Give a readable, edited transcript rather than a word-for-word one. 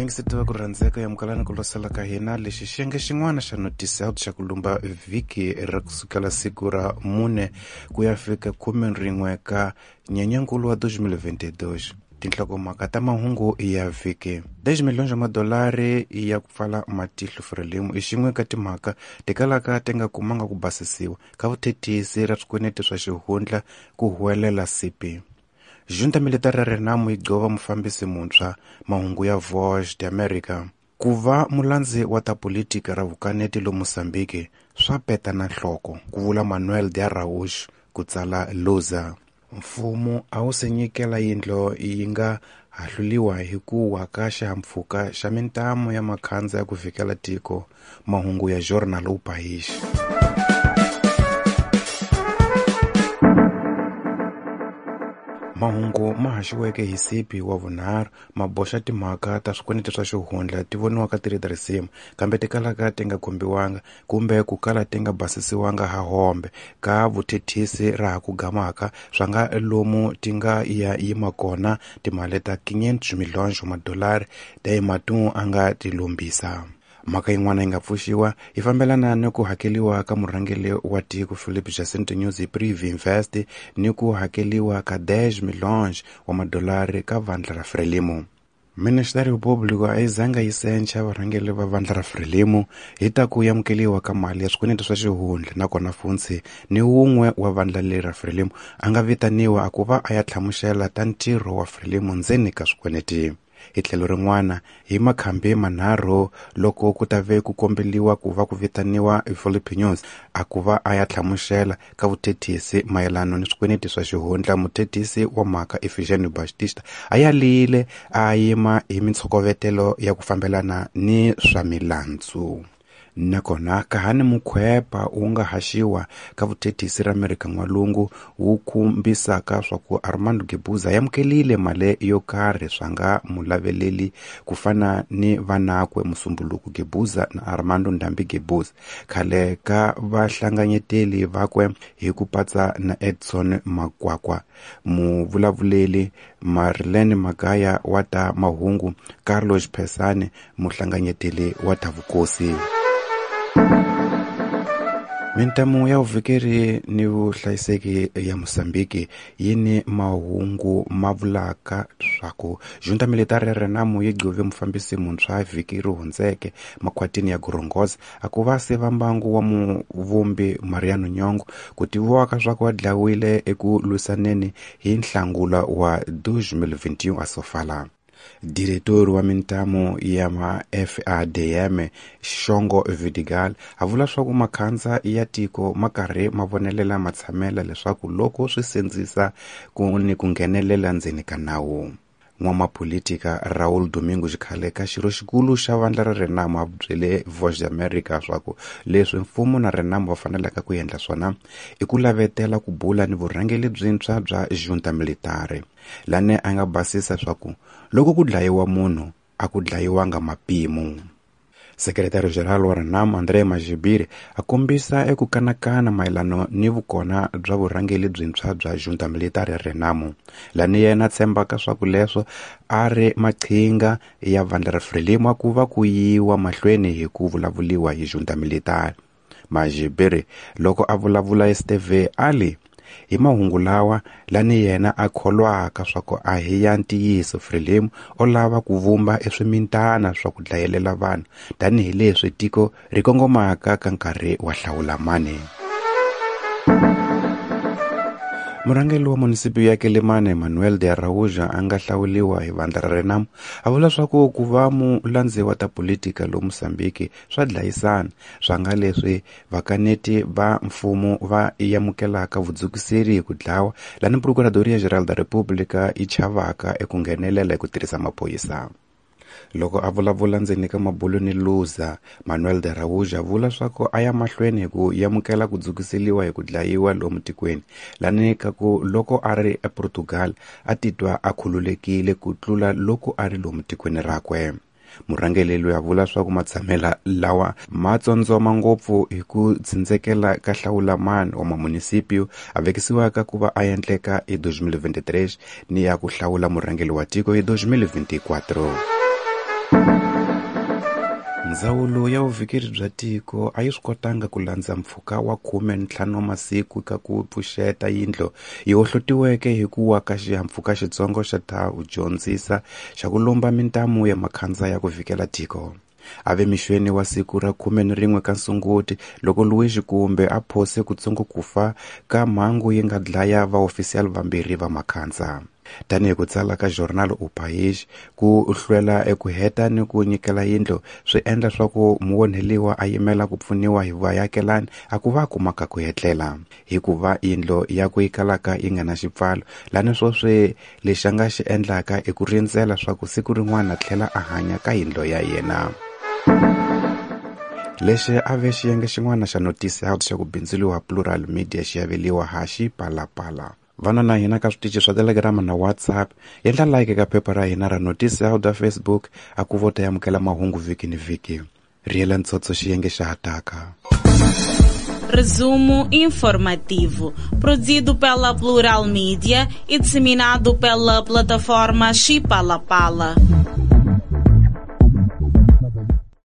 Vaingisitiwa ku rhandzeka ya mukalana ku losela ka hina lexi xiyenge xin'wana xa notice out xa ku lumba vhiki ra kusukela siku ra 4 ku ya fika 11 ka Nyenyankulu wa 2022. Tinhlokomhaka ta mahungu ya vhiki. $10 miliyoni ya ku pfala matihlo Frelimo i xin'we ka timhaka tikalaka ti nga kumanga ku basisiwa ka vuthethisi ra swikweleti swa xihundla ku huwelela CP. Junta Militare ya Renamo yi gova mufambisi muntshwa mahungu ya Voz de America. Ku va mulandzi wa ta politika ra vukaneti lo Mozambique swa peta na nhloko, ku vula Manuel de Araújo ku tsala Luza. Mfumo a wu se nyikela yindlo yi nga hahluliwa hi ku wa ka xihahampfhuka xa mintamu ya makhandza ya ku vhikela tiko. Mahungu ya Jornal O País. Mahungu ma haxiweke hi sipi wa vunharhu ma boxa timhaka ta swikweleti swa xihundla ti voniwaka ti ri tirhisiwa kambe ti kalaka ti nga kombiwanga kumbe ku kala ti nga basisiwanga hahombe ka vuthethisi ra ha ku gamaka swa nga lomu ti nga ya yima kona timali ta $500 miliyoni ta matu a nga ti lombisa. Mhaka yin'wana yi nga pfuxiwa yi fambelana ni ku hakeliwa ka murhangeli wa tiko Philip Jacinto Nyusi Privi Invest ni ku hakeliwa ka $10 miliyoni ka vandla ra Frelimo. Ministério Público a yi zanga yi sencha varhangeli va vandla ra Frelimo hi ta ku yamukeliwa ka mali ya swikweleti swa xihundla nakona Funsi ni wun'we wa vandla leri ra Frelimo a nga vitaniwa a ku va a ya tlhamuxela ta ntirho wa Frelimo ndzeni ka swikweleti. Hi tlhelo rin'wana hi makhambi manharhu loko ku ta ve ku kombeliwa ku va ku vitaniwa Philippines a ku va a ya tlhamuxela ka vuthethisi mayelano ni swikweleti swa xihundla. Muthethisi wa mhaka Efigênio Batista a ya lile a yima hi mitshokovetelo ya ku fambelana ni swa milandzu. Nakona kahani mukhwepa wu nga haxiwa ka vuthethisi ra Amerika N'walungu wu kumbisaka swa ku Armando Guebuza yamukelile mali yo karhi swa nga mulaveleli ku fana ni vanakwe Musumbuluku Guebuza na Armando Ndambi Guebuza khale ka vahlanganyeteli vakwe hi ku patsa na Edson Makwakwa, muvulavuleli Marilene Magaya wa ta mahungu, Carlos Phesane muhlanganyeteli wa ta vukosi. Mintamu ya uvhikeri ni vuhlayiseki ya Mozambique yi ni mahungu ma vulaka swaku Junta Militare ya Renamo yi gove mufambisi muntshwa vhiki ri hundzeke makhwatini ya Gorongosa a ku va seva mbangu wa muvumbi Mariano Nyong'o ku tiviwa ka swaku wa dlawile eku lwisaneni hi Nhlangula wa 2021 a sofala. Diretori wa mintamu ya FADM Shongo Vidigal a vula swaku makhandza ya tiko ma karhi ma vonelela matshamela leswaku loko swi sindzisa ku ni ku nghenelela ndzeni ka nawu. N'wamapolitika Raul Domingo xikhale ka xirho xikulu xa vandla ra Renamo a byele Voz de America swaku leswi mfumo na Renamo va faneleka ku endla swona i ku lavetela ku bula ni vurhangeli byintshwa bya Junta Militare. Lane a nga basisa swaku loko ku dlayiwa munhu a ku dlayiwanga mapimo. Sekretari General wa Renamo André Majibiri a kombisa eku kanakana mayelano ni vukona bya vurhangeli byintshwa bya Junta Militare ya Renamo. Lani yena tshembaka swaku leswo a ri maqhinga ya vandla ra Frelimo a ku va ku yiwa mahlweni hi ku vulavuliwa hi Junta Militare. Majibiri loko a vulavula STV ali hi mahungu lawa lani yena a kholwaka swaku a hi ya ntiyiso Frelimo o lava ku vumba eswimintana swa ku dlayelela vanhu tanihi leswi tiko ri kongomaka ka nkarhi wa hlawulamani. Murhangeli wa munisipi ya Kilimane Manuel de Araújo a nga hlawuliwa hi vandla ra Renamo a vula swaku ku va mulandzi wa ta politika lo Mozambique swa dlayisana swa nga leswi vakaneti va mfumo va yamukelaka vudzukiseri hi ku dlawa lani Procuradoria Geral da República yi chavaka eku nghenelela hi ku tirhisa maphoyisa. Loko a vulavula ndzeni ka mabulo ni Luza, Manuel de Araújo a vula swaku a ya mahlweni hi ku yamukela ku dzukiseliwa hi ku dlayiwa lomu tikweni lani ka ku loko a ri ePortugal a titwa a khululekile ku tlula loko a ri lomu tikweni rakwe. Murhangeli loyi a vula swaku matsamela lawa ma tsondzoma ngopfu hi ku tsindzekela ka hlawulamani wa mamunisipio a vekisiwaka ku va a endleka hi 2023 ni ya ku hlawula murhangeli wa tiko hi 2024. Ndzawulo ya vuvikeri bya tiko a yi swi kotanga ku landza mpfhuka wa 15 wa masiku ka ku pfuxeta yindlo yi hlohlotiweke hi ku wa ka xihahampfhuka xitsongo xa ta dyondzisa xa ku lomba mintamu ya makhandza ya ku vhikela tiko. Ave mixweni wa siku ra 11 ka Sunguti loko Louis Xikumbe a phose kutsongo ku fa ka mhangu yi nga dlaya vaofisiyali vambirhi va makhandza. Tanihi ku tsala ka Journal au País, ku hlwela eku heta ni ku nyikela yindlo swi endla swa ku muonheliwa a yimela ku pfuniwa hi vayakelani a ku va kumaka ku hetlela hikuva yindlo ya ku yi kalaka yi nga na xipfalo lani swi lexi a nga xi endlaka i ku rindzela swa ku siku rin'wana tlhela a hanya ka yindlo ya yena. Lexi a ve xiyenge xin'wana xa Notice Out xa ku bindzuriwa Plural Media xi yaveliwa ha Xipalapala. Vana na hina ka switichi swa Telegram na WhatsApp, endla like ka phepha ra hina ra Notice Out a Facebook, a ku vota yamukela mahungu viki ni viki. Riela ntsotso xiyenge xa hataka. Resumo informativo, produzido pela Plural Media e disseminado pela plataforma Xipalapala.